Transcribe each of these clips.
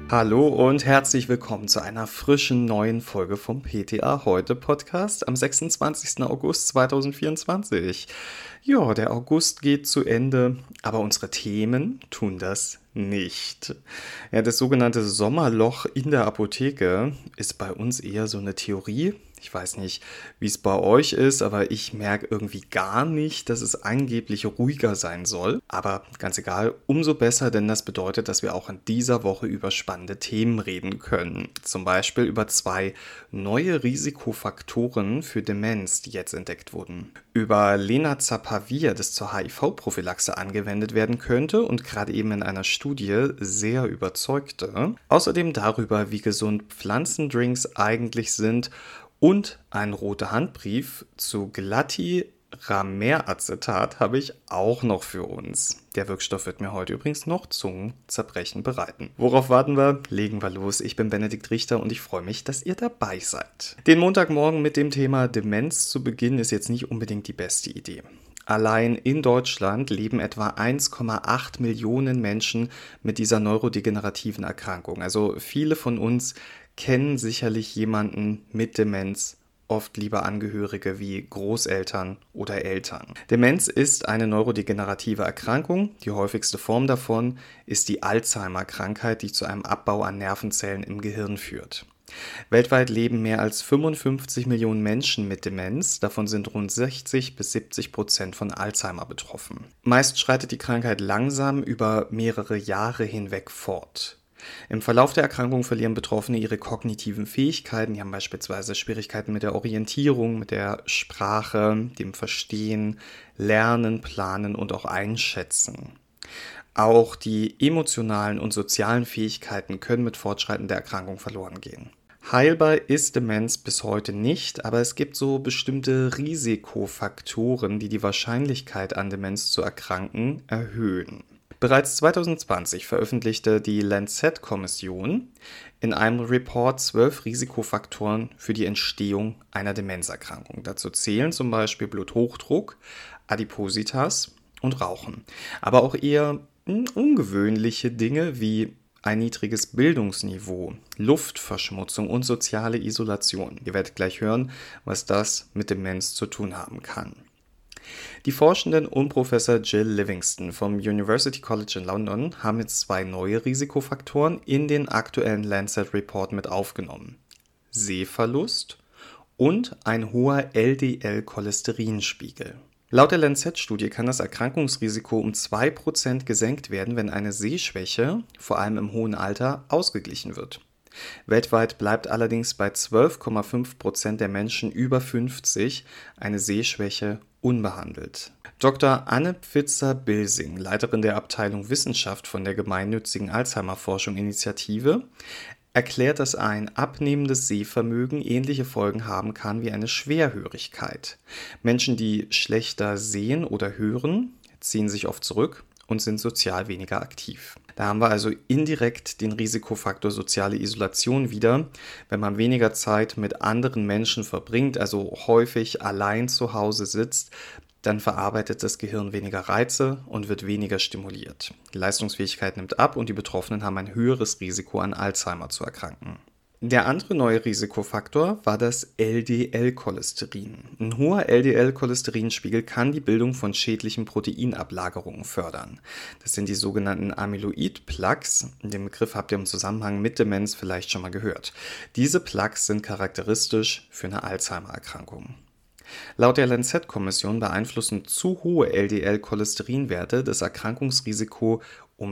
Hallo und herzlich willkommen zu einer frischen neuen Folge vom PTA Heute Podcast am 26. August 2024. Ja, der August geht zu Ende, aber unsere Themen tun das nicht. Ja, das sogenannte Sommerloch in der Apotheke ist bei uns eher so eine Theorie. Ich weiß nicht, wie es bei euch ist, aber ich merke irgendwie gar nicht, dass es angeblich ruhiger sein soll. Aber ganz egal, umso besser, denn das bedeutet, dass wir auch in dieser Woche über spannende Themen reden können. Zum Beispiel über 2 neue Risikofaktoren für Demenz, die jetzt entdeckt wurden. Über Lenacapavir, das zur HIV-Prophylaxe angewendet werden könnte und gerade eben in einer Studie sehr überzeugte. Außerdem darüber, wie gesund Pflanzendrinks eigentlich sind und ein roter Handbrief zu Glatirameracetat habe ich auch noch für uns. Der Wirkstoff wird mir heute übrigens noch Zungenzerbrechen bereiten. Worauf warten wir? Legen wir los. Ich bin Benedikt Richter und ich freue mich, dass ihr dabei seid. Den Montagmorgen mit dem Thema Demenz zu beginnen ist jetzt nicht unbedingt die beste Idee. Allein in Deutschland leben etwa 1,8 Millionen Menschen mit dieser neurodegenerativen Erkrankung. Also viele von uns kennen sicherlich jemanden mit Demenz, oft lieber Angehörige wie Großeltern oder Eltern. Demenz ist eine neurodegenerative Erkrankung. Die häufigste Form davon ist die Alzheimer-Krankheit, die zu einem Abbau an Nervenzellen im Gehirn führt. Weltweit leben mehr als 55 Millionen Menschen mit Demenz, davon sind rund 60-70% von Alzheimer betroffen. Meist schreitet die Krankheit langsam über mehrere Jahre hinweg fort. Im Verlauf der Erkrankung verlieren Betroffene ihre kognitiven Fähigkeiten. Die haben beispielsweise Schwierigkeiten mit der Orientierung, mit der Sprache, dem Verstehen, Lernen, Planen und auch Einschätzen. Auch die emotionalen und sozialen Fähigkeiten können mit Fortschreiten der Erkrankung verloren gehen. Heilbar ist Demenz bis heute nicht, aber es gibt so bestimmte Risikofaktoren, die die Wahrscheinlichkeit an Demenz zu erkranken erhöhen. Bereits 2020 veröffentlichte die Lancet-Kommission in einem Report 12 Risikofaktoren für die Entstehung einer Demenzerkrankung. Dazu zählen zum Beispiel Bluthochdruck, Adipositas und Rauchen. Aber auch eher ungewöhnliche Dinge wie ein niedriges Bildungsniveau, Luftverschmutzung und soziale Isolation. Ihr werdet gleich hören, was das mit Demenz zu tun haben kann. Die Forschenden um Professor Jill Livingston vom University College in London haben jetzt 2 neue Risikofaktoren in den aktuellen Lancet Report mit aufgenommen. Sehverlust und ein hoher LDL-Cholesterinspiegel. Laut der Lancet-Studie kann das Erkrankungsrisiko um 2% gesenkt werden, wenn eine Sehschwäche, vor allem im hohen Alter, ausgeglichen wird. Weltweit bleibt allerdings bei 12,5% der Menschen über 50 eine Sehschwäche unbehandelt. Dr. Anne Pfitzer-Bilsing, Leiterin der Abteilung Wissenschaft von der gemeinnützigen Alzheimer-Forschung-Initiative, erklärt, dass ein abnehmendes Sehvermögen ähnliche Folgen haben kann wie eine Schwerhörigkeit. Menschen, die schlechter sehen oder hören, ziehen sich oft zurück und sind sozial weniger aktiv. Da haben wir also indirekt den Risikofaktor soziale Isolation wieder. Wenn man weniger Zeit mit anderen Menschen verbringt, also häufig allein zu Hause sitzt, dann verarbeitet das Gehirn weniger Reize und wird weniger stimuliert. Die Leistungsfähigkeit nimmt ab und die Betroffenen haben ein höheres Risiko, an Alzheimer zu erkranken. Der andere neue Risikofaktor war das LDL-Cholesterin. Ein hoher LDL-Cholesterinspiegel kann die Bildung von schädlichen Proteinablagerungen fördern. Das sind die sogenannten Amyloid-Plaques. Den Begriff habt ihr im Zusammenhang mit Demenz vielleicht schon mal gehört. Diese Plaques sind charakteristisch für eine Alzheimer-Erkrankung. Laut der Lancet-Kommission beeinflussen zu hohe LDL-Cholesterinwerte das Erkrankungsrisiko um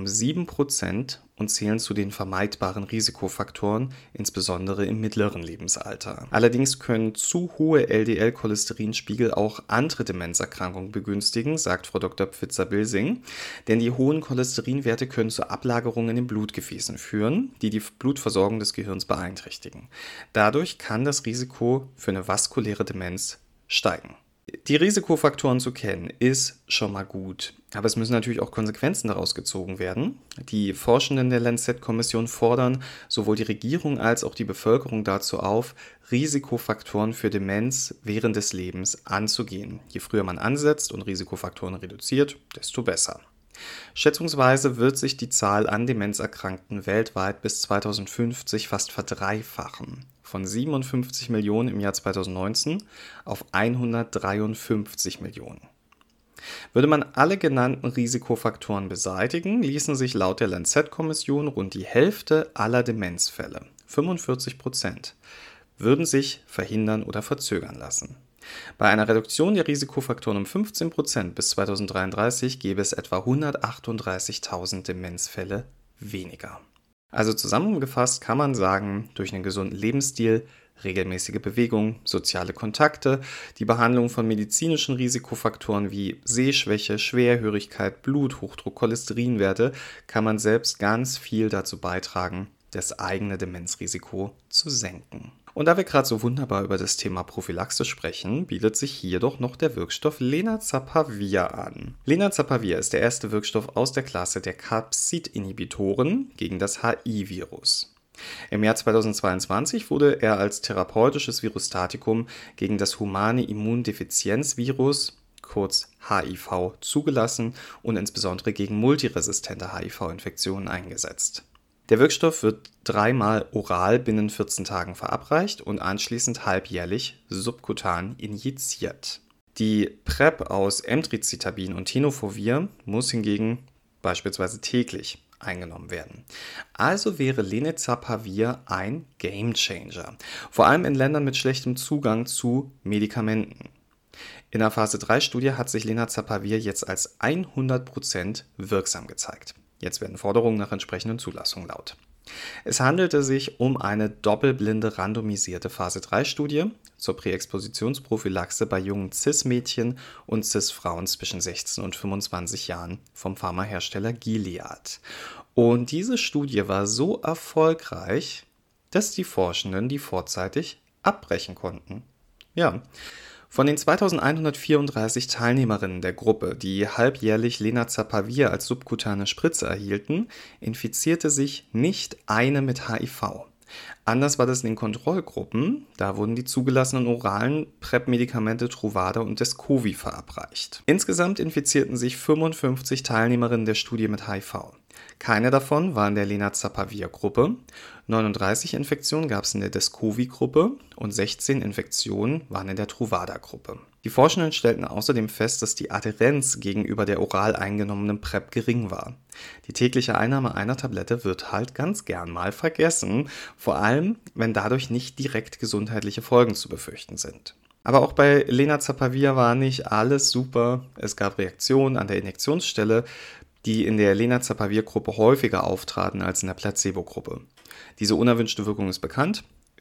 7% und zählen zu den vermeidbaren Risikofaktoren, insbesondere im mittleren Lebensalter. Allerdings können zu hohe LDL-Cholesterinspiegel auch andere Demenzerkrankungen begünstigen, sagt Frau Dr. Pfitzer-Bilsing, denn die hohen Cholesterinwerte können zu Ablagerungen in den Blutgefäßen führen, die die Blutversorgung des Gehirns beeinträchtigen. Dadurch kann das Risiko für eine vaskuläre Demenz steigen. Die Risikofaktoren zu kennen, ist schon mal gut, aber es müssen natürlich auch Konsequenzen daraus gezogen werden. Die Forschenden der Lancet-Kommission fordern sowohl die Regierung als auch die Bevölkerung dazu auf, Risikofaktoren für Demenz während des Lebens anzugehen. Je früher man ansetzt und Risikofaktoren reduziert, desto besser. Schätzungsweise wird sich die Zahl an Demenzerkrankten weltweit bis 2050 fast verdreifachen, von 57 Millionen im Jahr 2019 auf 153 Millionen. Würde man alle genannten Risikofaktoren beseitigen, ließen sich laut der Lancet-Kommission rund die Hälfte aller Demenzfälle, 45%, würden sich verhindern oder verzögern lassen. Bei einer Reduktion der Risikofaktoren um 15% bis 2033 gäbe es etwa 138.000 Demenzfälle weniger. Also zusammengefasst kann man sagen, durch einen gesunden Lebensstil, regelmäßige Bewegung, soziale Kontakte, die Behandlung von medizinischen Risikofaktoren wie Sehschwäche, Schwerhörigkeit, Bluthochdruck, Cholesterinwerte kann man selbst ganz viel dazu beitragen, das eigene Demenzrisiko zu senken. Und da wir gerade so wunderbar über das Thema Prophylaxe sprechen, bietet sich hier doch noch der Wirkstoff Lenacapavir an. Lenacapavir ist der erste Wirkstoff aus der Klasse der Capsid-Inhibitoren gegen das HIV-Virus. Im Jahr 2022 wurde er als therapeutisches Virostatikum gegen das humane Immundefizienzvirus, kurz HIV, zugelassen und insbesondere gegen multiresistente HIV-Infektionen eingesetzt. Der Wirkstoff wird 3-mal oral binnen 14 Tagen verabreicht und anschließend halbjährlich subkutan injiziert. Die PrEP aus Emtricitabin und Tenofovir muss hingegen beispielsweise täglich eingenommen werden. Also wäre Lenacapavir ein Gamechanger, vor allem in Ländern mit schlechtem Zugang zu Medikamenten. In der Phase-3-Studie hat sich Lenacapavir jetzt als 100% wirksam gezeigt. Jetzt werden Forderungen nach entsprechenden Zulassungen laut. Es handelte sich um eine doppelblinde randomisierte Phase-3-Studie zur Präexpositionsprophylaxe bei jungen Cis-Mädchen und Cis-Frauen zwischen 16 und 25 Jahren vom Pharmahersteller Gilead. Und diese Studie war so erfolgreich, dass die Forschenden die vorzeitig abbrechen konnten. Ja. Von den 2134 Teilnehmerinnen der Gruppe, die halbjährlich Lenacapavir als subkutane Spritze erhielten, infizierte sich nicht eine mit HIV. Anders war das in den Kontrollgruppen, da wurden die zugelassenen oralen PrEP-Medikamente Truvada und Descovy verabreicht. Insgesamt infizierten sich 55 Teilnehmerinnen der Studie mit HIV. Keine davon war in der Lenacapavir-Gruppe, 39 Infektionen gab es in der Descovy-Gruppe und 16 Infektionen waren in der Truvada-Gruppe. Die Forschenden stellten außerdem fest, dass die Adhärenz gegenüber der oral eingenommenen PrEP gering war. Die tägliche Einnahme einer Tablette wird halt ganz gern mal vergessen, vor allem wenn dadurch nicht direkt gesundheitliche Folgen zu befürchten sind. Aber auch bei Lenacapavir war nicht alles super. Es gab Reaktionen an der Injektionsstelle, die in der Lenacapavir-Gruppe häufiger auftraten als in der Placebo-Gruppe. Diese unerwünschte Wirkung ist bekannt.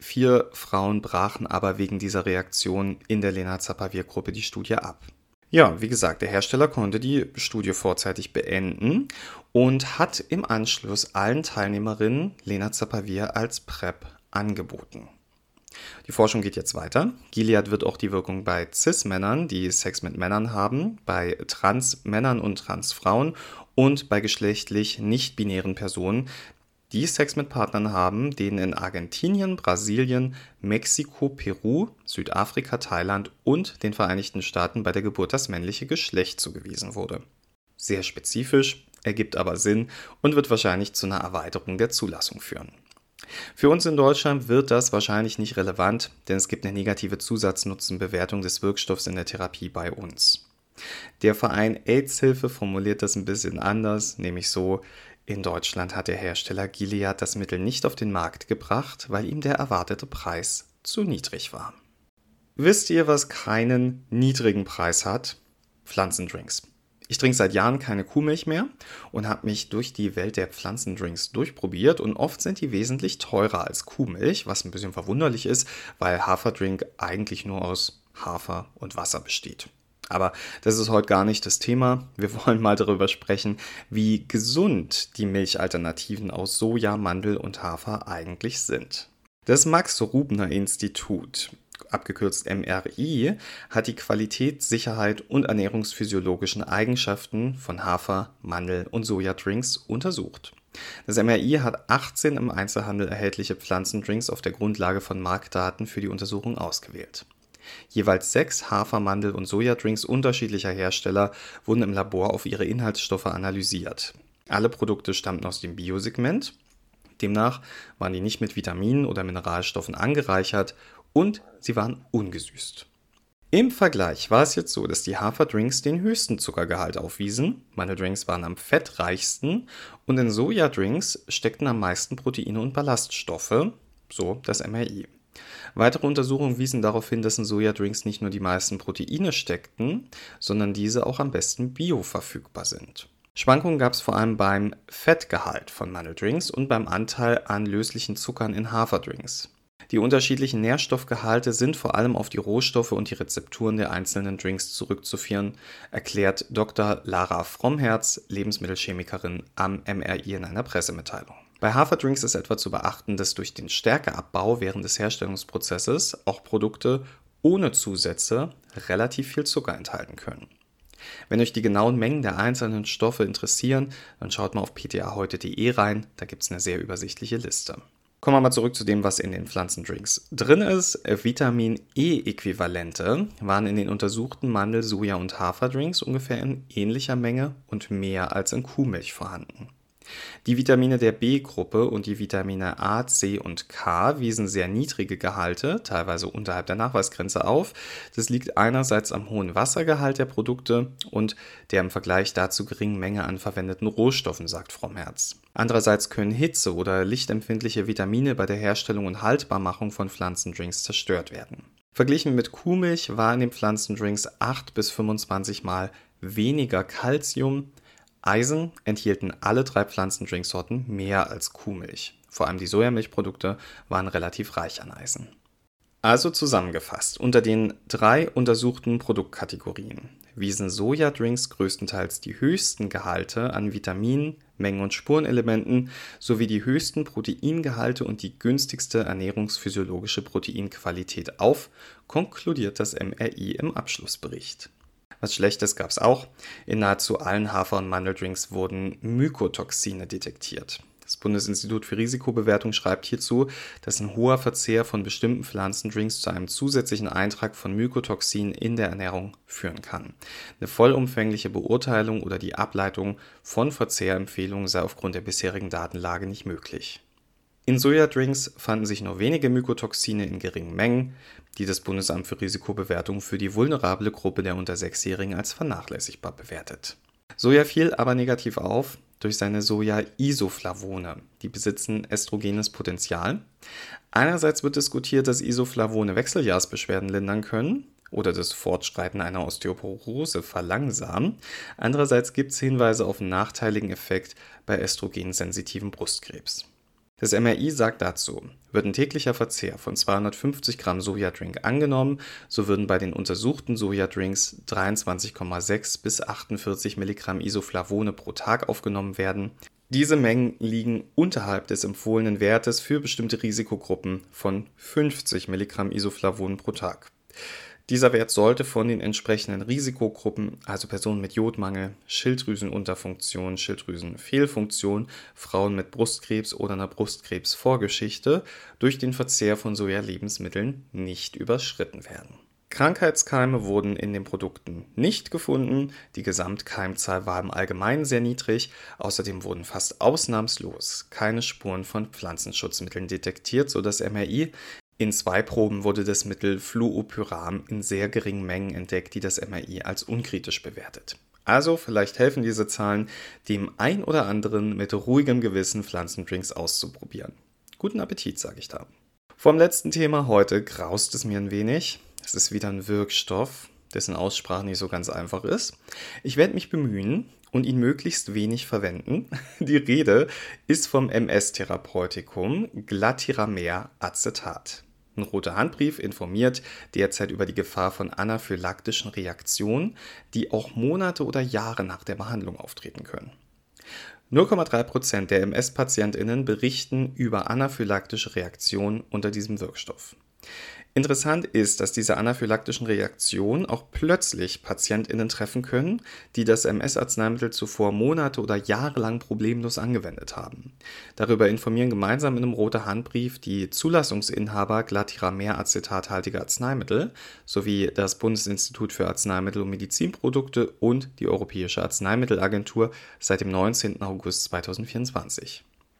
4 Frauen brachen aber wegen dieser Reaktion in der Lenacapavir-Gruppe die Studie ab. Ja, wie gesagt, der Hersteller konnte die Studie vorzeitig beenden und hat im Anschluss allen Teilnehmerinnen Lenacapavir als PrEP angeboten. Die Forschung geht jetzt weiter. Gilead wird auch die Wirkung bei Cis-Männern, die Sex mit Männern haben, bei Trans-Männern und Trans-Frauen und bei geschlechtlich nicht-binären Personen, die Sex mit Partnern haben, denen in Argentinien, Brasilien, Mexiko, Peru, Südafrika, Thailand und den Vereinigten Staaten bei der Geburt das männliche Geschlecht zugewiesen wurde. Sehr spezifisch, ergibt aber Sinn und wird wahrscheinlich zu einer Erweiterung der Zulassung führen. Für uns in Deutschland wird das wahrscheinlich nicht relevant, denn es gibt eine negative Zusatznutzenbewertung des Wirkstoffs in der Therapie bei uns. Der Verein AIDS-Hilfe formuliert das ein bisschen anders, nämlich so: In Deutschland hat der Hersteller Gilead das Mittel nicht auf den Markt gebracht, weil ihm der erwartete Preis zu niedrig war. Wisst ihr, was keinen niedrigen Preis hat? Pflanzendrinks. Ich trinke seit Jahren keine Kuhmilch mehr und habe mich durch die Welt der Pflanzendrinks durchprobiert und oft sind die wesentlich teurer als Kuhmilch, was ein bisschen verwunderlich ist, weil Haferdrink eigentlich nur aus Hafer und Wasser besteht. Aber das ist heute gar nicht das Thema. Wir wollen mal darüber sprechen, wie gesund die Milchalternativen aus Soja, Mandel und Hafer eigentlich sind. Das Max-Rubner-Institut, abgekürzt MRI, hat die Qualität, Sicherheit und ernährungsphysiologischen Eigenschaften von Hafer-, Mandel- und Sojadrinks untersucht. Das MRI hat 18 im Einzelhandel erhältliche Pflanzendrinks auf der Grundlage von Marktdaten für die Untersuchung ausgewählt. Jeweils 6 Hafer-, Mandel- und Sojadrinks unterschiedlicher Hersteller wurden im Labor auf ihre Inhaltsstoffe analysiert. Alle Produkte stammten aus dem Biosegment. Demnach waren die nicht mit Vitaminen oder Mineralstoffen angereichert und sie waren ungesüßt. Im Vergleich war es jetzt so, dass die Haferdrinks den höchsten Zuckergehalt aufwiesen, Mandeldrinks waren am fettreichsten und in Sojadrinks steckten am meisten Proteine und Ballaststoffe, so das MRI. Weitere Untersuchungen wiesen darauf hin, dass in Sojadrinks nicht nur die meisten Proteine steckten, sondern diese auch am besten bioverfügbar sind. Schwankungen gab es vor allem beim Fettgehalt von Mandeldrinks und beim Anteil an löslichen Zuckern in Haferdrinks. Die unterschiedlichen Nährstoffgehalte sind vor allem auf die Rohstoffe und die Rezepturen der einzelnen Drinks zurückzuführen, erklärt Dr. Lara Frommherz, Lebensmittelchemikerin am MRI in einer Pressemitteilung. Bei Haferdrinks ist etwa zu beachten, dass durch den Stärkeabbau während des Herstellungsprozesses auch Produkte ohne Zusätze relativ viel Zucker enthalten können. Wenn euch die genauen Mengen der einzelnen Stoffe interessieren, dann schaut mal auf ptaheute.de rein, da gibt es eine sehr übersichtliche Liste. Kommen wir mal zurück zu dem, was in den Pflanzendrinks drin ist. Vitamin-E-Äquivalente waren in den untersuchten Mandel-, Soja- und Haferdrinks ungefähr in ähnlicher Menge und mehr als in Kuhmilch vorhanden. Die Vitamine der B-Gruppe und die Vitamine A, C und K wiesen sehr niedrige Gehalte, teilweise unterhalb der Nachweisgrenze auf. Das liegt einerseits am hohen Wassergehalt der Produkte und der im Vergleich dazu geringen Menge an verwendeten Rohstoffen, sagt Frommherz. Andererseits können Hitze- oder lichtempfindliche Vitamine bei der Herstellung und Haltbarmachung von Pflanzendrinks zerstört werden. Verglichen mit Kuhmilch war in den Pflanzendrinks 8 bis 25 Mal weniger Calcium. Eisen enthielten alle 3 Pflanzendrinksorten mehr als Kuhmilch. Vor allem die Sojamilchprodukte waren relativ reich an Eisen. Also zusammengefasst, unter den 3 untersuchten Produktkategorien wiesen Sojadrinks größtenteils die höchsten Gehalte an Vitaminen, Mengen- und Spurenelementen sowie die höchsten Proteingehalte und die günstigste ernährungsphysiologische Proteinqualität auf, konkludiert das MRI im Abschlussbericht. Was Schlechtes gab es auch. In nahezu allen Hafer- und Mandeldrinks wurden Mykotoxine detektiert. Das Bundesinstitut für Risikobewertung schreibt hierzu, dass ein hoher Verzehr von bestimmten Pflanzendrinks zu einem zusätzlichen Eintrag von Mykotoxinen in der Ernährung führen kann. Eine vollumfängliche Beurteilung oder die Ableitung von Verzehrempfehlungen sei aufgrund der bisherigen Datenlage nicht möglich. In Sojadrinks fanden sich nur wenige Mykotoxine in geringen Mengen, die das Bundesamt für Risikobewertung für die vulnerable Gruppe der unter 6-Jährigen als vernachlässigbar bewertet. Soja fiel aber negativ auf durch seine Soja-Isoflavone. Die besitzen östrogenes Potenzial. Einerseits wird diskutiert, dass Isoflavone Wechseljahrsbeschwerden lindern können oder das Fortschreiten einer Osteoporose verlangsamen. Andererseits gibt es Hinweise auf einen nachteiligen Effekt bei östrogensensitiven Brustkrebs. Das MRI sagt dazu, wird ein täglicher Verzehr von 250 Gramm Sojadrink angenommen, so würden bei den untersuchten Sojadrinks 23,6 bis 48 Milligramm Isoflavone pro Tag aufgenommen werden. Diese Mengen liegen unterhalb des empfohlenen Wertes für bestimmte Risikogruppen von 50 Milligramm Isoflavon pro Tag. Dieser Wert sollte von den entsprechenden Risikogruppen, also Personen mit Jodmangel, Schilddrüsenunterfunktion, Schilddrüsenfehlfunktion, Frauen mit Brustkrebs oder einer Brustkrebsvorgeschichte, durch den Verzehr von Soja-Lebensmitteln nicht überschritten werden. Krankheitskeime wurden in den Produkten nicht gefunden, die Gesamtkeimzahl war im Allgemeinen sehr niedrig, außerdem wurden fast ausnahmslos keine Spuren von Pflanzenschutzmitteln detektiert, so das MRI. In 2 Proben wurde das Mittel Fluopyram in sehr geringen Mengen entdeckt, die das MRI als unkritisch bewertet. Also vielleicht helfen diese Zahlen, dem ein oder anderen mit ruhigem Gewissen Pflanzendrinks auszuprobieren. Guten Appetit, sage ich da. Vom letzten Thema heute graust es mir ein wenig. Es ist wieder ein Wirkstoff, dessen Aussprache nicht so ganz einfach ist. Ich werde mich bemühen und ihn möglichst wenig verwenden. Die Rede ist vom MS-Therapeutikum Glatiramer Acetat. Ein roter Handbrief informiert derzeit über die Gefahr von anaphylaktischen Reaktionen, die auch Monate oder Jahre nach der Behandlung auftreten können. 0,3% der MS-PatientInnen berichten über anaphylaktische Reaktionen unter diesem Wirkstoff. Interessant ist, dass diese anaphylaktischen Reaktionen auch plötzlich PatientInnen treffen können, die das MS-Arzneimittel zuvor Monate oder Jahre lang problemlos angewendet haben. Darüber informieren gemeinsam in einem roten Handbrief die Zulassungsinhaber Glatiramer-acetathaltiger Arzneimittel sowie das Bundesinstitut für Arzneimittel und Medizinprodukte und die Europäische Arzneimittelagentur seit dem 19. August 2024.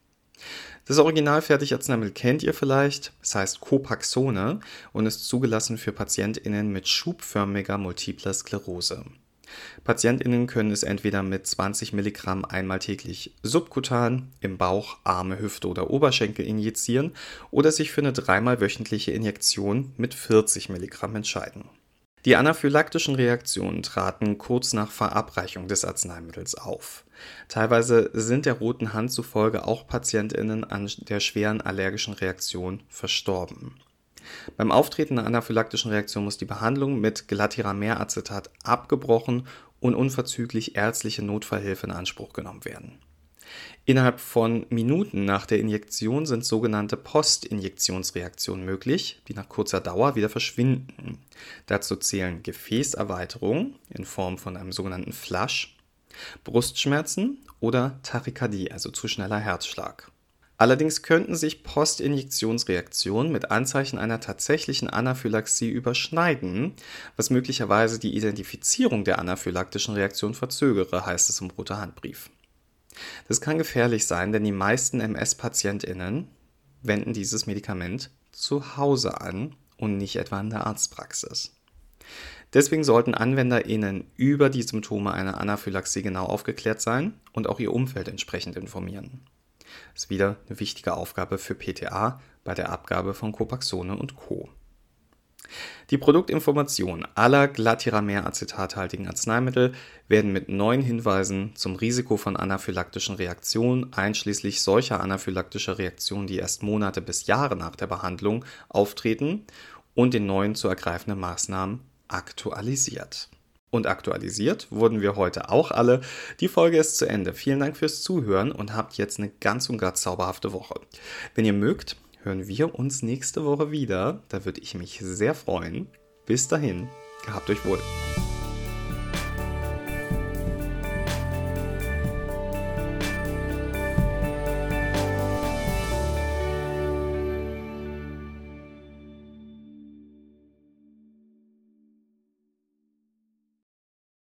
Das Originalfertigarzneimittel kennt ihr vielleicht, es heißt Copaxone und ist zugelassen für PatientInnen mit schubförmiger Multipler Sklerose. PatientInnen können es entweder mit 20 Milligramm einmal täglich subkutan im Bauch, Arme, Hüfte oder Oberschenkel injizieren oder sich für eine dreimal wöchentliche Injektion mit 40 Milligramm entscheiden. Die anaphylaktischen Reaktionen traten kurz nach Verabreichung des Arzneimittels auf. Teilweise sind der Roten Hand zufolge auch PatientInnen an der schweren allergischen Reaktion verstorben. Beim Auftreten einer anaphylaktischen Reaktion muss die Behandlung mit Glatiramer-Acetat abgebrochen und unverzüglich ärztliche Notfallhilfe in Anspruch genommen werden. Innerhalb von Minuten nach der Injektion sind sogenannte Postinjektionsreaktionen möglich, die nach kurzer Dauer wieder verschwinden. Dazu zählen Gefäßerweiterung in Form von einem sogenannten Flush, Brustschmerzen oder Tachykardie, also zu schneller Herzschlag. Allerdings könnten sich Postinjektionsreaktionen mit Anzeichen einer tatsächlichen Anaphylaxie überschneiden, was möglicherweise die Identifizierung der anaphylaktischen Reaktion verzögere, heißt es im roten Handbrief. Das kann gefährlich sein, denn die meisten MS-PatientInnen wenden dieses Medikament zu Hause an und nicht etwa in der Arztpraxis. Deswegen sollten AnwenderInnen über die Symptome einer Anaphylaxie genau aufgeklärt sein und auch ihr Umfeld entsprechend informieren. Das ist wieder eine wichtige Aufgabe für PTA bei der Abgabe von Copaxone und Co. Die Produktinformationen aller Glatiramer-acetathaltigen Arzneimittel werden mit neuen Hinweisen zum Risiko von anaphylaktischen Reaktionen, einschließlich solcher anaphylaktischer Reaktionen, die erst Monate bis Jahre nach der Behandlung auftreten, und den neuen zu ergreifenden Maßnahmen aktualisiert. Und aktualisiert wurden wir heute auch alle. Die Folge ist zu Ende. Vielen Dank fürs Zuhören und habt jetzt eine ganz und gar zauberhafte Woche. Wenn ihr mögt, hören wir uns nächste Woche wieder. Da würde ich mich sehr freuen. Bis dahin, gehabt euch wohl.